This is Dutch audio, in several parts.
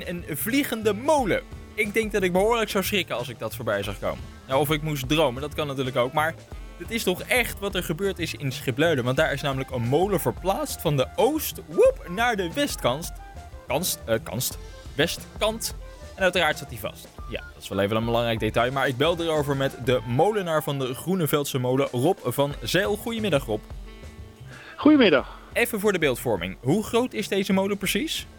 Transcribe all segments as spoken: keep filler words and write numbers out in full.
in een vliegende molen. Ik denk dat ik behoorlijk zou schrikken als ik dat voorbij zag komen. Nou, of ik moest dromen, dat kan natuurlijk ook. Maar dit is toch echt wat er gebeurd is in Schipluiden. Want daar is namelijk een molen verplaatst van de oost woep, naar de westkant. Kanst, uh, kanst, westkant. En uiteraard zat hij vast. Ja, dat is wel even een belangrijk detail. Maar ik bel erover met de molenaar van de Groeneveldse molen, Rob van Zijl. Goedemiddag, Rob. Goedemiddag. Even voor de beeldvorming. Hoe groot is deze molen precies?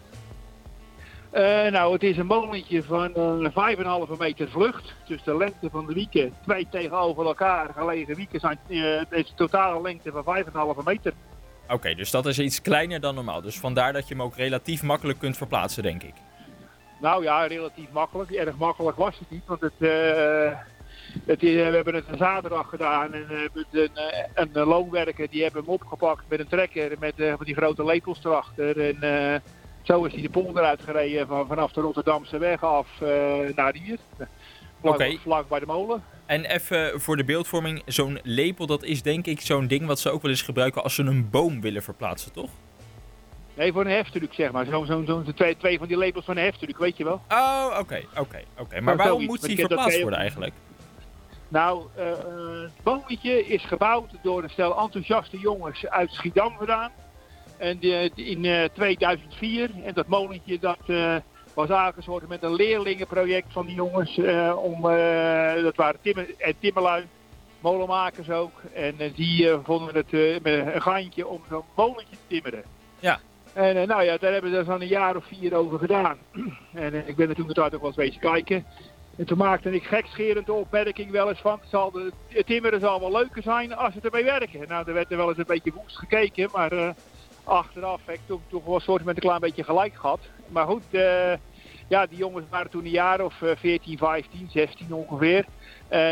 Uh, nou, het is een molentje van een vijf komma vijf meter vlucht. Dus de lengte van de wieken, twee tegenover elkaar gelegen wieken, zijn uh, het is een totale lengte van vijf komma vijf meter. Oké, okay, dus dat is iets kleiner dan normaal. Dus vandaar dat je hem ook relatief makkelijk kunt verplaatsen, denk ik. Nou ja, relatief makkelijk. Erg makkelijk was het niet, want het, uh, het is, we hebben het een zaterdag gedaan en uh, een, een, een loonwerker die hebben hem opgepakt met een trekker met uh, die grote lepels erachter. En uh, zo is hij de polder uitgereden van, vanaf de Rotterdamse weg af uh, naar hier. Vlak, okay. vlak bij de molen. En even voor de beeldvorming, zo'n lepel, dat is denk ik zo'n ding wat ze ook wel eens gebruiken als ze een boom willen verplaatsen, toch? Nee, voor een heftruck zeg maar. Zo'n zo, zo, twee, twee van die lepels van een heftruck, weet je wel. Oh, oké, okay, oké, okay, oké. Okay. Maar waarom moet die verplaatst worden eigenlijk? Nou, uh, het boometje is gebouwd door een stel enthousiaste jongens uit Schiedam gedaan. En de, de, in uh, tweeduizend vier. En dat molentje dat uh, was aangesloten met een leerlingenproject van die jongens. Uh, om, uh, dat waren timmer, en timmerlui, molenmakers ook. En uh, die uh, vonden het uh, met een gantje om zo'n molentje te timmeren. Ja. En uh, nou ja, daar hebben we dus al een jaar of vier over gedaan. En uh, ik ben er toen de tijd ook wel eens wezen kijken. En toen maakte ik gekscherend de opmerking wel eens van, zal de, het timmeren zal wel leuker zijn als we ermee werken. Nou, er werd er wel eens een beetje woest gekeken, maar uh, achteraf heb ik toch, toch wel een soort met een klein beetje gelijk gehad. Maar goed, uh, ja, die jongens waren toen een jaar of uh, veertien, vijftien, zestien ongeveer. En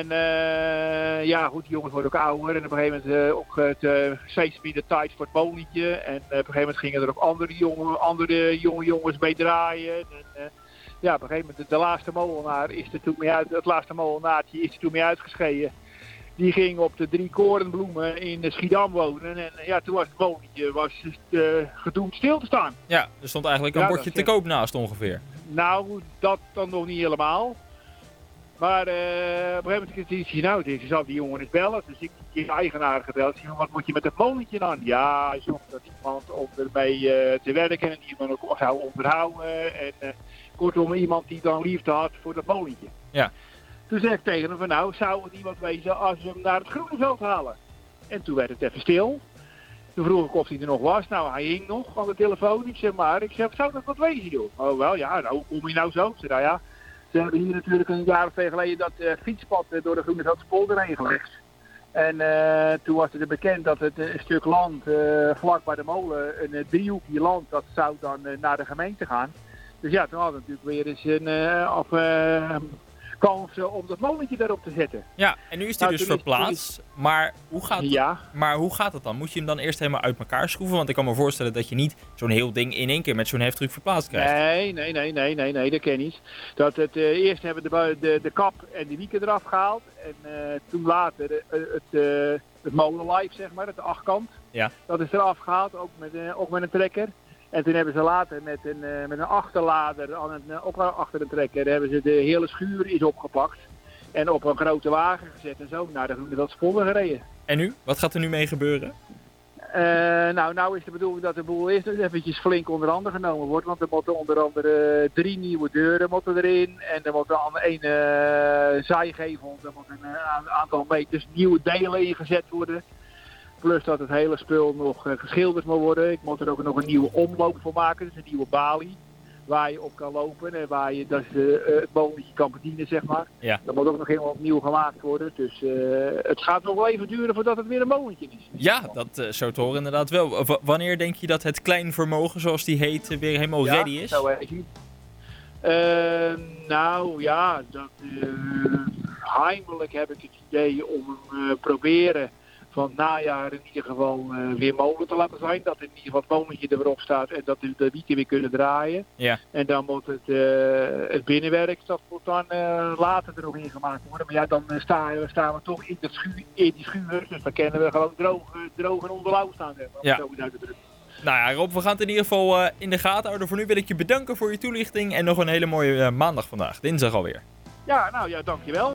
uh, ja, goed, die jongens worden ook ouder en op een gegeven moment uh, ook het, uh, steeds minder tijd voor het molentje. En uh, op een gegeven moment gingen er ook andere jonge, andere jonge jongens mee draaien. En, uh, ja, op een gegeven moment, de, de laatste molenaar is er toen mee uit, het laatste molenaartje is er toen mee uitgeschreven. Die ging op de Drie Korenbloemen in Schiedam wonen. En ja, toen was het molentje was uh, gedoemd stil te staan. Ja, er stond eigenlijk een ja, bordje te koop naast ongeveer. Nou, dat dan nog niet helemaal. Maar uh, op een gegeven moment zei hij, nou, dus zou die jongen eens bellen. Dus ik heb die eigenaar gebeld. Ik zei, wat moet je met dat molentje dan? Ja, hij zocht dat iemand om ermee uh, te werken en die man ook zou onderhouden. En uh, kortom, iemand die dan liefde had voor dat molentje. Ja. Toen zei ik tegen hem van, nou, zou het iemand wezen als we hem naar het Groeneveld halen? En toen werd het even stil. Toen vroeg ik of hij er nog was. Nou, hij hing nog aan de telefoon. Ik zeg maar, ik zeg, zou dat wat wezen, joh? Oh, wel, ja, nou, hoe kom je nou zo? Ik zei, nou ja. Ze hebben hier natuurlijk een jaar of twee geleden dat uh, fietspad uh, door de Groeneveldse polder heen gelegd. En uh, toen was het bekend dat het uh, een stuk land uh, vlak bij de molen, een uh, driehoekje land, dat zou dan uh, naar de gemeente gaan. Dus ja, toen hadden we natuurlijk weer eens een uh, of, uh, kans uh, om dat molentje daarop te zetten. Ja, en nu is die nou, dus verplaatst, is... maar, hoe gaat ja. maar hoe gaat het dan? Moet je hem dan eerst helemaal uit elkaar schroeven? Want ik kan me voorstellen dat je niet zo'n heel ding in één keer met zo'n heftruck verplaatst krijgt. Nee, nee, nee, nee, nee, nee, dat ken je niet. Dat het, uh, eerst hebben de, de, de kap en de wieken eraf gehaald. En uh, toen later uh, het, uh, het molenlijf, zeg maar, de achtkant. Ja. Dat is eraf gehaald, ook met, uh, ook met een trekker. En toen hebben ze later met een, uh, met een achterlader aan het, uh, op, achter de trekker hebben ze de hele schuur is opgepakt. En op een grote wagen gezet en zo naar de Groeneveldse polder gereden. En nu? Wat gaat er nu mee gebeuren? Uh, nou, nou is de bedoeling dat de boel eerst eventjes flink onder handen genomen wordt. Want er moeten onder andere uh, drie nieuwe deuren moeten erin. En er moet aan een uh, zijgevel, er moet een uh, aantal meters nieuwe delen ingezet worden. Plus dat het hele spul nog uh, geschilderd moet worden. Ik moet er ook nog een nieuwe omloop voor maken, dus een nieuwe balie. Waar je op kan lopen en waar je dat uh, het molentje kan bedienen, zeg maar. Ja. Dat moet ook nog helemaal opnieuw gemaakt worden. Dus uh, het gaat nog wel even duren voordat het weer een molentje is. Ja, dat uh, zou het horen inderdaad wel. W- wanneer denk je dat het klein vermogen, zoals die heet, weer helemaal ja, ready is? Zo weet je. Uh, nou ja, dat, uh, heimelijk heb ik het idee om hem uh, proberen van het najaar in ieder geval uh, weer molen te laten zijn. Dat in ieder geval het molentje er weer op staat en dat de, de wieken weer kunnen draaien. Ja. En dan moet het, uh, het binnenwerk, dat moet dan uh, later er nog in gemaakt worden. Maar ja, dan uh, staan, we, staan we toch in, de schuur, in die schuur. Dus dan kunnen we gewoon droog, droog en onder lauw staan. Hè, ja. Zo uit de druk. Nou ja, Rob, we gaan het in ieder geval uh, in de gaten houden. Voor nu wil ik je bedanken voor je toelichting en nog een hele mooie uh, maandag vandaag. Dinsdag alweer. Ja, nou ja, dankjewel.